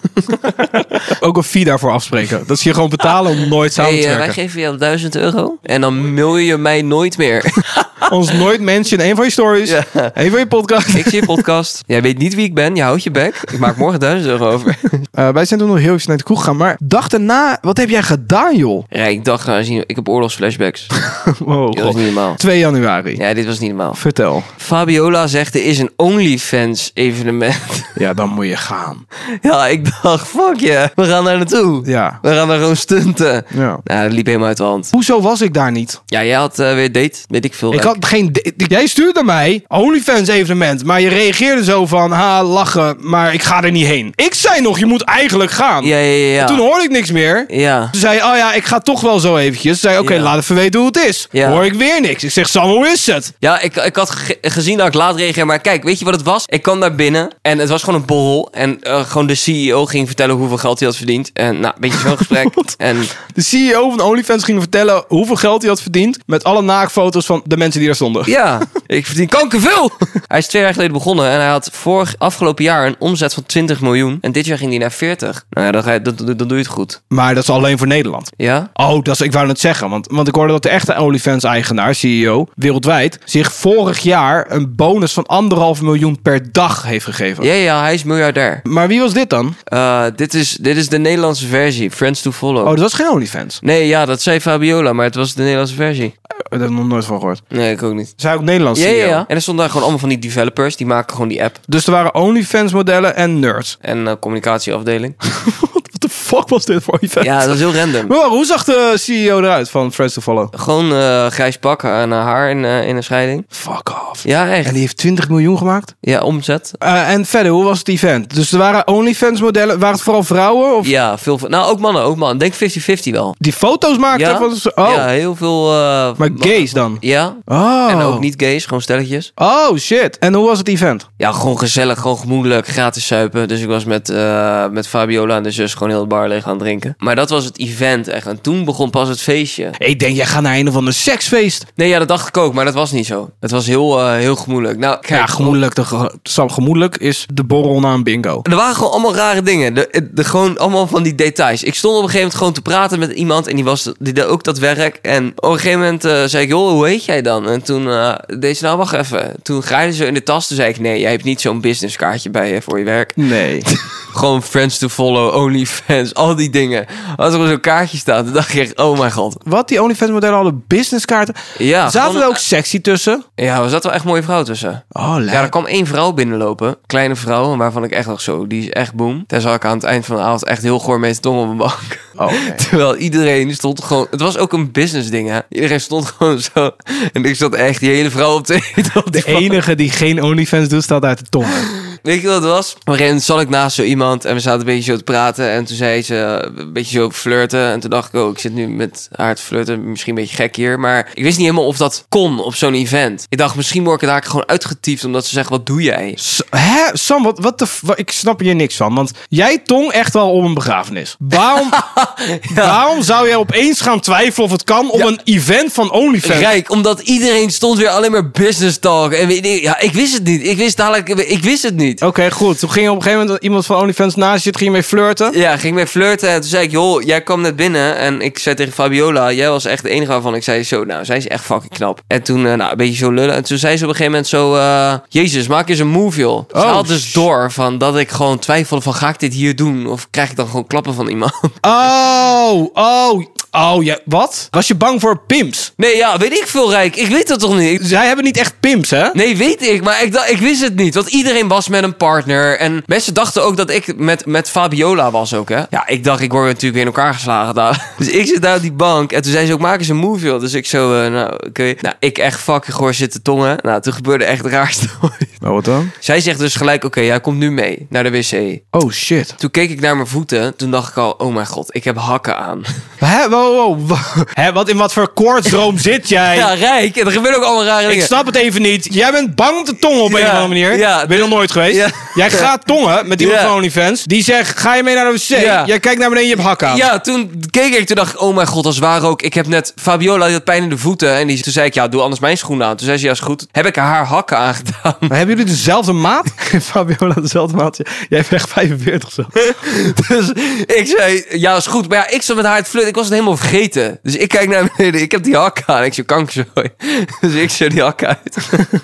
ook een fee daarvoor afspreken. Dat ze je gewoon betalen om nooit samen Hey, te uh, wij werken. geven jou duizend euro en dan mail je mij nooit meer. Ons nooit mensen in een van je stories. Ja. Een van je podcast. Ik zie je podcast. Jij weet niet wie ik ben, je houdt je bek. Ik maak morgen duizend euro over. Uh, wij zijn toen nog heel even naar de kroeg gegaan. Maar dag daarna, wat heb jij gedaan, joh? Ja, ik dacht, nou, zien, ik heb oorlogsflashbacks. Wow, Dat is God. niet normaal. twee januari. Ja, dit was niet normaal. Vertel. Fabiola zegt, er is een OnlyFans evenement. Ja, dan moet je gaan. Ja, ik dacht, fuck je. We gaan daar naartoe. Ja. We gaan daar gewoon stunten. ja. Nou, dat liep helemaal uit de hand. Hoezo was ik daar niet? Ja, jij had uh, weer date, weet ik veel. Ik had geen... d- Jij stuurde mij OnlyFans evenement. Maar je reageerde zo van... Ha, lachen. Maar ik ga er niet heen. Ik zei nog, je moet eigenlijk gaan. Ja, ja, ja. ja. Toen hoorde ik niks meer. Ja. Toen zei oh ja, ik ga toch wel zo eventjes. Toen zei oké, Ja. laat even weten hoe het is. Ja. Hoor ik weer niks. Ik zeg, Sam, hoe is het? Ja, ik, ik had ge- gezien dat ik laat reageer. Maar kijk, weet je wat het was? Ik kwam daar binnen en het was gewoon een borrel. En uh, gewoon de C E O ging vertellen hoeveel geld hij had verdiend. En nou, een beetje zo'n gesprek. En De C E O van OnlyFans ging vertellen hoeveel geld hij had verdiend. Met alle naaktfoto's van de mensen die daar stonden. ja, Ik verdien kankerveel. Hij is twee jaar geleden begonnen en hij had vorig afgelopen jaar een omzet van twintig miljoen. En dit jaar ging hij naar veertig. Nou ja, dan, ga je, dan, dan, dan doe je het goed. Maar dat is alleen voor Nederland. Ja? Oh, dat is, ik wou net zeggen. Want, want ik hoorde dat de echte OnlyFans-eigenaar, C E O, wereldwijd, zich vorig jaar een bonus van anderhalf miljoen per dag heeft gegeven. Ja, ja, hij is miljardair. Maar wie was dit dan? Uh, dit, is, dit is de Nederlandse versie. Friends to Follow. Oh, dat was geen OnlyFans. Nee, ja, dat zei Fabiola, maar het was de Nederlandse versie. Daar heb ik nog nooit van gehoord. Nee, ik ook niet. Zij ook Nederlands Ja, C E O. ja, ja. En er stonden daar gewoon allemaal van die developers. Die maken gewoon die app. Dus er waren OnlyFans-modellen en nerds. En uh, communicatieafdeling. What the fuck was dit voor OnlyFans? Ja, dat is heel random. Maar hoe zag de C E O eruit van Friends to Follow? Gewoon uh, grijs pak en uh, haar in, uh, in een scheiding. Fuck off. Ja, echt. En die heeft twintig miljoen gemaakt? Ja, omzet. Uh, en verder, hoe was het event? Dus er waren OnlyFans-modellen. Waren het vooral vrouwen? Of Ja, veel. Nou, ook mannen, ook mannen. Denk vijftig vijftig wel. die foto's maakten? Ja, Van ze- oh, ja heel veel... Uh, maar mannen. gays dan? Ja, Oh. en ook niet gays, gewoon stelletjes. Oh, shit. En hoe was het event? Ja, gewoon gezellig, gewoon gemoedelijk, gratis suipen. Dus ik was met, uh, met Fabiola en de zus gewoon heel het bar leeg aan het drinken. Maar dat was het event echt. En toen begon pas het feestje. Ik denk, jij gaat naar een of ander seksfeest. Nee, ja, dat dacht ik ook, maar dat was niet zo. Het was heel, uh, heel gemoedelijk. Nou, kijk, Ja, gemoedelijk, de ge- Sam, gemoedelijk is de borrel na een bingo. Er waren gewoon allemaal rare dingen. De, de, gewoon allemaal van die details. Ik stond op een gegeven moment gewoon te praten met iemand. En die, was, die deed ook dat werk. En op een gegeven moment uh, zei ik, joh, hoe heet jij dan? En toen uh, deed ze, nou, wacht even. Toen graaide ze in de tas. Toen zei ik, nee, jij hebt niet zo'n businesskaartje bij je voor je werk. Nee. Gewoon Friends to Follow, OnlyFans, al die dingen. Als er zo'n kaartje staat, dan dacht je echt, oh mijn god. Wat, die OnlyFans-modellen hadden businesskaarten? Ja, Zaten gewoon- er ook sexy tussen? Ja, er zat wel echt mooie vrouw tussen. Oh, leuk. Ja, er kwam één vrouw binnenlopen. Kleine vrouw, waarvan ik echt nog zo, die is echt boom. Daar zag ik aan het eind van de avond echt heel goor mee te tong op mijn bank. Oh, nee. Terwijl iedereen stond gewoon... Het was ook een business ding, hè. Iedereen stond gewoon zo. En ik zat echt die hele vrouw op te eten. Op die De enige die geen OnlyFans doet, staat uit de tong. Weet je wat het was? Op een gegeven moment zat ik naast zo iemand en we zaten een beetje zo te praten. En toen zei ze een beetje zo flirten. En toen dacht ik, oh, ik zit nu met haar te flirten. Misschien een beetje gek hier. Maar ik wist niet helemaal of dat kon op zo'n event. Ik dacht, misschien word ik daar gewoon uitgetiefd omdat ze zegt, wat doe jij? S- Hè? Sam, wat, wat de... f- wa- Ik snap hier niks van. Want jij tong echt wel op een begrafenis. Waarom, waarom zou jij opeens gaan twijfelen of het kan op Ja. een event van OnlyFans? Rijk, omdat iedereen stond weer alleen maar business talk. En weet ik- ja, ik wist het niet. Ik wist dadelijk, ik wist het niet. Oké, goed. Toen ging op een gegeven moment iemand van OnlyFans naast je zitten, ging je mee flirten. Ja, ging mee flirten en toen zei ik, joh, jij kwam net binnen. En ik zei tegen Fabiola, jij was echt de enige waarvan ik zei zo, nou, zij is echt fucking knap. En toen, uh, nou, een beetje zo lullen. En toen zei ze op een gegeven moment zo, uh, jezus, maak eens een move, joh. Ze Oh, had dus sh- door van dat ik gewoon twijfelde van, ga ik dit hier doen? Of krijg ik dan gewoon klappen van iemand? Oh, oh, oh, ja, wat? Was je bang voor pimps? Nee, ja, weet ik veel, Rijk. Ik weet dat toch niet? Zij hebben niet echt pimps, hè? Nee, weet ik, maar ik, dacht, ik wist het niet. Want iedereen was met een partner. En mensen dachten ook dat ik met, met Fabiola was ook, hè. Ja, ik dacht, ik word natuurlijk weer in elkaar geslagen daar. Dus ik zit daar op die bank. En toen zei ze ook, maak eens een move, joh. Dus ik zo, uh, nou, oké. Nou, ik echt fucking goor zitten tongen. Nou, toen gebeurde echt het raarste ooit. Nou, wat dan? Zij zegt dus gelijk, oké, jij komt nu mee naar de wc. Oh, shit. Toen keek ik naar mijn voeten. Toen dacht ik al, oh mijn god, ik heb hakken aan. Hè, wow, wow, wow. Hè, wat in wat voor koortsdroom zit jij? Ja, Rijk. En er gebeuren ook allemaal rare dingen. Ik snap het even niet. Jij bent bang om te tongen op een Ja, of andere manier. ja. Ben je nog nooit geweest? Ja. Jij gaat tongen met iemand Ja. van OnlyFans. Die zegt, ga je mee naar de wc? Ja. Jij kijkt naar beneden, je hebt hakken aan. Ja, toen keek ik, toen dacht ik, oh mijn god, dat is waar ook. Ik heb net, Fabiola die had pijn in de voeten. En die, toen zei ik, ja, doe anders mijn schoenen aan. Toen zei ze, ja, is goed. Heb ik haar hakken aangedaan. Maar hebben jullie dezelfde maat? Fabiola, dezelfde maat. Jij hebt echt vijfenveertig zo. Dus ik zei, ja, is goed. Maar ja, ik zat met haar het flirten. Ik was het helemaal vergeten. Dus ik kijk naar beneden. Ik heb die hakken aan. Ik zo, kankerzooi. Dus ik zo die hakken uit.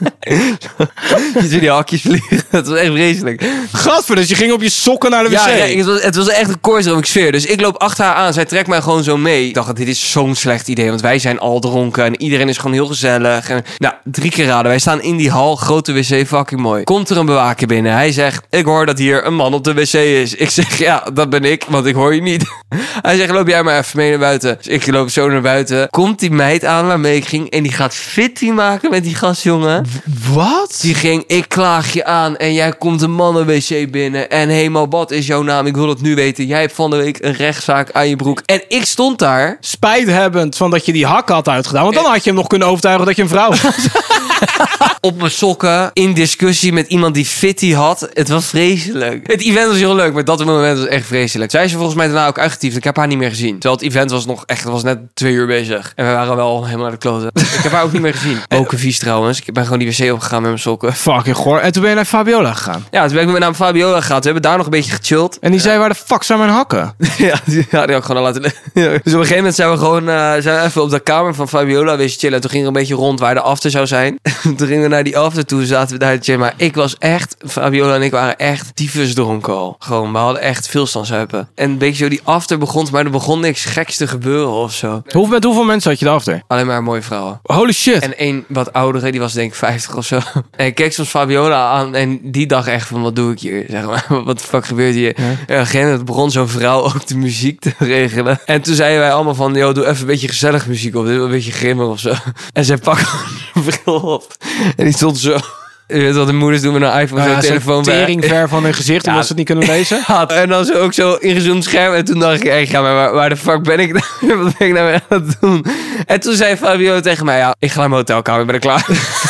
Je ziet die hakjes vliegen. Dat was echt vreselijk. Gadver, dus je ging op je sokken naar de wc. Ja, ja, het, was, het was echt een koortsdromig sfeer. Dus ik loop achter haar aan. Zij trekt mij gewoon zo mee. Ik dacht, dit is zo'n slecht idee. Want wij zijn al dronken. En iedereen is gewoon heel gezellig. En, nou, drie keer raden. Wij staan in die hal. Grote wc, fucking mooi. Komt er een bewaker binnen. Hij zegt, ik hoor dat hier een man op de wc is. Ik zeg, ja, dat ben ik. Want ik hoor je niet. Hij zegt, loop jij maar even mee naar buiten. Dus ik loop zo naar buiten. Komt die meid aan waarmee ik ging. En die gaat fitty maken met die gastjongen. Wat? Die ging, ik klaag je aan en jij komt een mannen-wc binnen. En helemaal, wat is jouw naam? Ik wil het nu weten. Jij hebt van de week een rechtszaak aan je broek. En ik stond daar. Spijt hebbend van dat je die hakken had uitgedaan. Want dan had je hem nog kunnen overtuigen dat je een vrouw was. Op mijn sokken, in discussie met iemand die fitty had. Het was vreselijk. Het event was heel leuk, maar dat moment was echt vreselijk. Zij is er volgens mij daarna ook uitgetiefd. Ik heb haar niet meer gezien. Terwijl het event was nog echt, het was net twee uur bezig. En we waren wel helemaal naar de kloten. Ik heb haar ook niet meer gezien. Ook een vies trouwens. Ik ben gewoon die wc opgegaan met mijn sokken. Fucking goor. En toen ben je naar Fabiola gegaan. Ja, toen ben ik naar Fabiola gegaan. Toen hebben we daar nog een beetje gechilled. En die zei, waar de fuck zijn mijn hakken? Ja, die had ik ook gewoon al laten... Dus op een gegeven moment zijn we gewoon uh, zijn we even op de kamer van Fabiola wezen chillen. En toen gingen we een beetje rond waar de after zou zijn. Toen gingen we naar die after toe, zaten we daar te chillen. Maar ik was echt, Fabiola en ik waren echt tyfus dronken al. Gewoon, we hadden echt veel standzuipen. En een beetje zo die after begon, maar er begon niks geks te gebeuren of zo. Hoe, met hoeveel mensen had je erachter? Alleen maar mooie vrouwen. Holy shit. En één wat oudere, die was denk ik vijftig of zo. En ik keek soms Fabiola aan en die dacht echt van, wat doe ik hier? Zeg maar, wat de fuck gebeurt hier? Ja. En op een gegeven moment begon zo'n vrouw ook de muziek te regelen. En toen zeiden wij allemaal van, yo, doe even een beetje gezellig muziek op. Dit is een beetje grimmig of zo. En zij pakte een bril op. En die stond zo... Je weet wat de moeders doen met een iPhone, Nou ja, zo'n telefoon bij. tering ver van hun gezicht, Ja. omdat ze het niet kunnen lezen. Ja, en dan zo ook zo ingezoomd scherm. En toen dacht ik echt, ja, maar waar, waar de fuck ben ik nou? Wat ben ik nou weer aan het doen? En toen zei Fabio tegen mij, ja, ik ga naar mijn hotelkamer, ben ik klaar.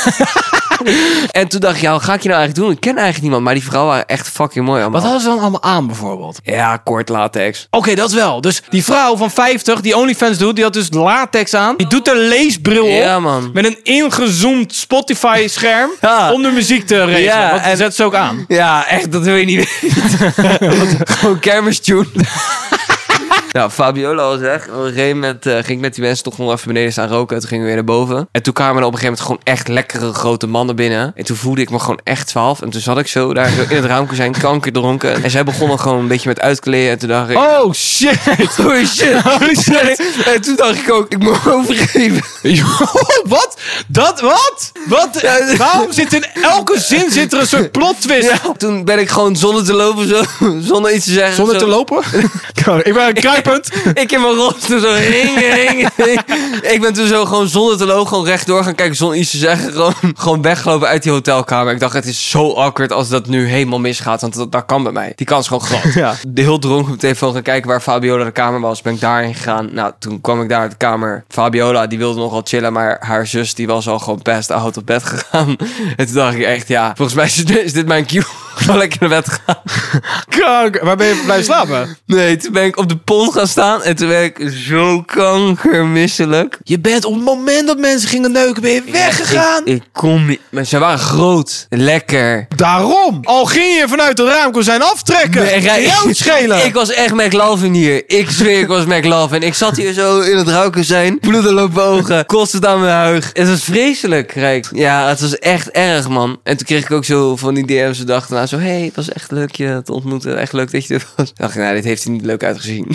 En toen dacht ik, ja, wat ga ik je nou eigenlijk doen? Ik ken eigenlijk niemand, maar die vrouwen waren echt fucking mooi allemaal. Wat hadden ze dan allemaal aan bijvoorbeeld? Ja, kort latex. Oké, dat wel. Dus die vrouw van vijftig, die OnlyFans doet, die had dus latex aan. Die doet een leesbril op. Ja, man. Met een ingezoomd Spotify-scherm. Ja. Om de muziek te regelen. Ja, Wat en- zet ze ook aan? Ja, echt, dat wil je niet weten. Gewoon kermistune. Nou, Fabiola was weg. Op een gegeven moment uh, ging ik met die mensen toch nog even beneden staan roken. En toen gingen we weer naar boven. En toen kwamen er op een gegeven moment gewoon echt lekkere grote mannen binnen. En toen voelde ik me gewoon echt twaalf. En toen zat ik zo daar zo in het raamje zijn kankerdronken. En zij begonnen gewoon een beetje met uitkleden. En toen dacht ik... Oh, shit. Holy shit. Holy shit. En toen dacht ik ook, ik moet me overgeven. Wat? Dat, wat? Wat? Waarom zit in elke zin zit er een soort plot twist? Ja, toen ben ik gewoon zonder te lopen, zo, zonder iets te zeggen. Zonder zo, te lopen? Ik ben een kruipend. Ik in mijn rolstoel zo ring, ring, ring. Ik ben toen zo gewoon zonder te lopen, gewoon rechtdoor gaan kijken zonder iets te zeggen. Gewoon, gewoon weggelopen uit die hotelkamer. Ik dacht, het is zo awkward als dat nu helemaal misgaat. Want dat, dat kan bij mij. Die kans is gewoon groot. Ja. Heel dronken op mijn telefoon gaan kijken waar Fabiola de kamer was. Ben ik daarheen gegaan. Nou, toen kwam ik daar uit de kamer. Fabiola, die wilde nogal chillen. Maar haar zus, die was al gewoon best oud op bed gegaan. En toen dacht ik echt, ja, volgens mij is dit, is dit mijn cue. Gewoon lekker naar bed gaan. Kanker. Waar ben je blijven slapen? Nee, toen ben ik op de pont gaan staan. En toen ben ik zo kankermisselijk. Je bent op het moment dat mensen gingen neuken, ben je weggegaan. Ik, ik kon niet. Maar ze waren groot. Lekker. Daarom. Al ging je vanuit het raamkozijn aftrekken. Nee, Ga je jou het schelen. Ik was echt McLovin hier. Ik zweer, ik was McLovin. Ik zat hier zo in het raamkozijn. Bloeden lopen ogen. Kostte het aan mijn huig. Het was vreselijk, Rijk. Ja, het was echt erg, man. En toen kreeg ik ook zo van die D M's de dag daarna zo... Hey, het was echt leuk je te ontmoeten. Echt leuk dat je er was. Toen dacht ik, nou, dit heeft er niet leuk uitgezien.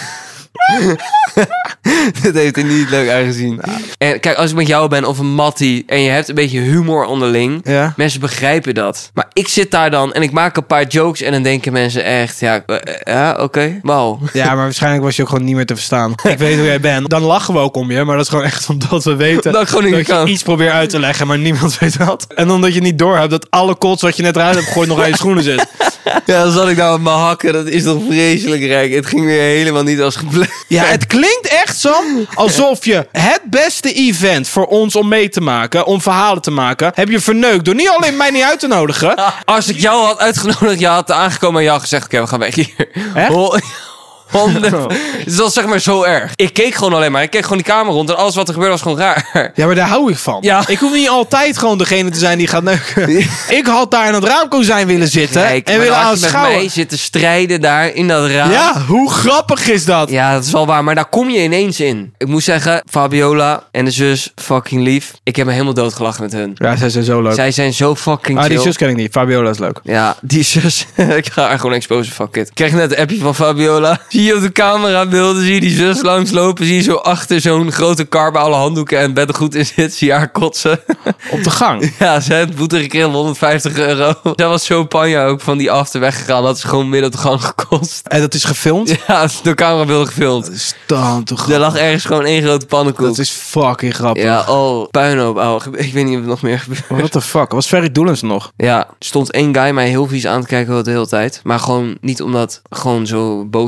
Dit heeft er niet leuk uitgezien. Ja. En kijk, als ik met jou ben of een Mattie en je hebt een beetje humor onderling, Ja. mensen begrijpen dat. Maar ik zit daar dan en ik maak een paar jokes en dan denken mensen echt, ja, uh, ja oké, okay, wauw. Ja, maar waarschijnlijk was je ook gewoon niet meer te verstaan. Ik weet hoe jij bent. Dan lachen we ook om je, maar dat is gewoon echt omdat we weten Dat ik gewoon niet dat je kan. iets probeert uit te leggen, maar niemand weet wat. En omdat je niet doorhebt dat alle kots wat je net eruit hebt gegooid nog aan je schoenen zit. Ja, dan zat ik nou met mijn hakken. Dat is toch vreselijk, Rijk. Het ging weer helemaal niet als gepland. Ja, het klinkt echt, Sam, alsof je het beste event voor ons om mee te maken, om verhalen te maken, heb je verneukt door niet alleen mij niet uit te nodigen. Als ik jou had uitgenodigd, je had aangekomen en je had gezegd, oké, okay, we gaan weg hier. Echt? Oh, honderd. Het was zeg maar zo erg. Ik keek gewoon alleen maar. Ik keek gewoon die kamer rond en alles wat er gebeurde was gewoon raar. Ja, maar daar hou ik van. Ja. Ik hoef niet altijd gewoon degene te zijn die gaat neuken. Ik had daar in het raamkozijn willen zitten Kijk, en maar willen dan had je met aanschouwen. mij zitten strijden daar in dat raam. Ja, hoe grappig is dat? Ja, dat is wel waar, maar daar kom je ineens in. Ik moet zeggen, Fabiola en de zus, fucking lief. Ik heb me helemaal doodgelachen met hun. Ja, zij zijn zo leuk. Zij zijn zo fucking Ah, chill. die zus ken ik niet. Fabiola is leuk. Ja, die zus. Ik ga haar gewoon exposen, fuck it. Ik kreeg net een appje van Fabiola. Zie je op de camera beelden, zie je die zus langslopen. Zie je zo achter zo'n grote kar bij alle handdoeken en beddengoed in zit. Zie je haar kotsen. Op de gang. Ja, ze heeft boete gekregen, honderdvijftig euro. Zij was zo panja ook van die after weggegaan. Dat is gewoon midden op de gang gekost. En dat is gefilmd? Ja, door camerabeelden gefilmd. Dat is dan te Er grappig. lag ergens gewoon één grote pannenkoek. Dat is fucking grappig. Ja, oh, puinhoop. Oh, ik weet niet of er nog meer gebeurt. What the fuck? Was Ferry Doelens nog? Ja, er stond één guy mij heel vies aan te kijken de hele tijd. Maar gewoon niet omdat gewoon zo boos vies, weet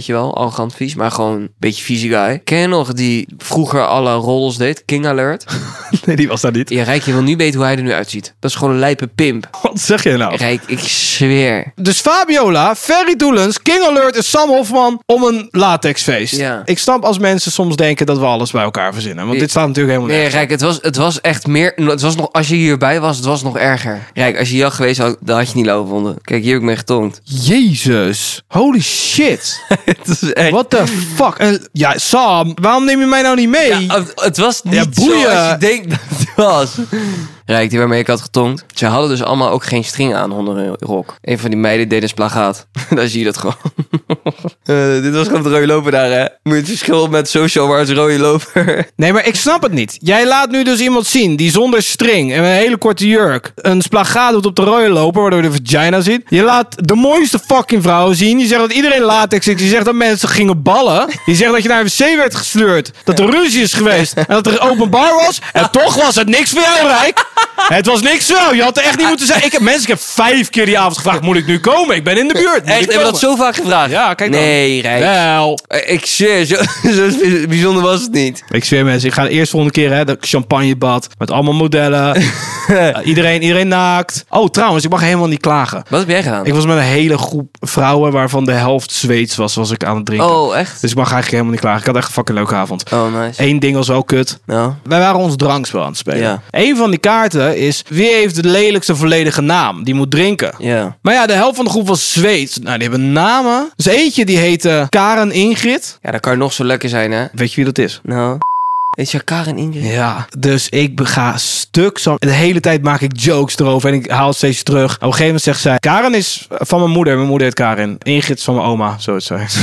weet je wel. Arrogant vies, maar gewoon een beetje vieze guy. Ken je nog die vroeger alle roddels deed? King Alert. Nee, die was daar niet. Ja, Rijk, je wil niet weten hoe hij er nu uitziet. Dat is gewoon een lijpe pimp. Wat zeg je nou? Rijk, ik zweer. Dus Fabiola, Ferry Doelens, King Alert en Sam Hofman om een latexfeest. Ja. Ik snap als mensen soms denken dat we alles bij elkaar verzinnen. Want dit staat natuurlijk helemaal Nee, nergens. Rijk, het was, het was echt meer... Het was nog, als je hierbij was, het was nog erger. Rijk, als je hier had geweest, had, dan had je niet lopen vonden. Kijk, hier heb ik mee getonkt. Jezus. Holy shit. Het is echt... What the fuck? En, ja, Sam, waarom neem je mij nou niet mee? Ja, het, het was niet Ja, boeien. zoals je denkt dat het was. Rijk, die waarmee ik had getonkt. Ze hadden dus allemaal ook geen string aan onder hun rok. Een van die meiden deed een splagaat. Daar zie je dat gewoon. uh, dit was gewoon het rode loper daar, hè. Moet je het verschil met social maar als rode loper. Nee, maar ik snap het niet. Jij laat nu dus iemand zien die zonder string en een hele korte jurk een splagaat doet op de rode loper, waardoor je de vagina ziet. Je laat de mooiste fucking vrouw zien. Je zegt dat iedereen latex is. Je zegt dat mensen gingen ballen. Je zegt dat je naar een wc werd gesleurd. Dat er ruzie is geweest. En dat er openbaar was. En toch was het niks voor jou, Rijk. Het was niks voor jou. Je had er echt niet moeten zijn. Ik heb mensen, ik heb vijf keer die avond gevraagd, moet ik nu komen? Ik ben in de buurt. Moet Echt, ik hebben we dat komen? zo vaak gevraagd? Ja, kijk dan. Nee, Rijk. Wel. Ik zweer, zo, zo bijzonder was het niet. Ik zweer mensen, ik ga de eerste volgende keer, hè, de champagnebad met allemaal modellen. Uh, iedereen, iedereen naakt. Oh, trouwens, ik mag helemaal niet klagen. Wat heb jij gedaan? Ik was met een hele groep vrouwen waarvan de helft Zweeds was, was ik aan het drinken. Oh, echt? Dus ik mag eigenlijk helemaal niet klagen. Ik had echt een fucking leuke avond. Oh, nice. Eén ding was wel kut. Nou. Wij waren ons drankspel aan het spelen. Ja. Eén van die kaarten is, wie heeft de lelijkste volledige naam? Die moet drinken. Ja. Maar ja, de helft van de groep was Zweeds. Nou, die hebben namen. Dus eentje die heette Karen Ingrid. Ja, dat kan nog zo lekker zijn, hè? Weet je wie dat is? Nou. Is je Karen Ingrid? Ja, dus ik ga stuk zo. De hele tijd maak ik jokes erover en ik haal het steeds terug. Op een gegeven moment zegt zij, Karen is van mijn moeder. Mijn moeder heet Karin. Ingrid is van mijn oma. Zo is zij.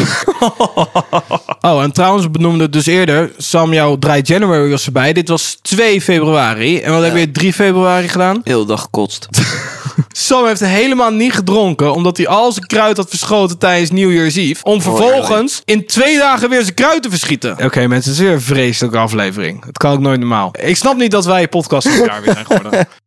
Oh, en trouwens benoemde dus eerder, Sam, jouw Dry January was erbij. Dit was twee februari. En wat heb je drie februari gedaan? Heel de dag gekotst. Sam heeft helemaal niet gedronken, omdat hij al zijn kruid had verschoten tijdens New Year's Eve. Om vervolgens in twee dagen weer zijn kruid te verschieten. Oké okay, mensen, het is weer een vreselijke aflevering. Het kan ook nooit normaal. Ik snap niet dat wij podcast elkaar weer zijn geworden.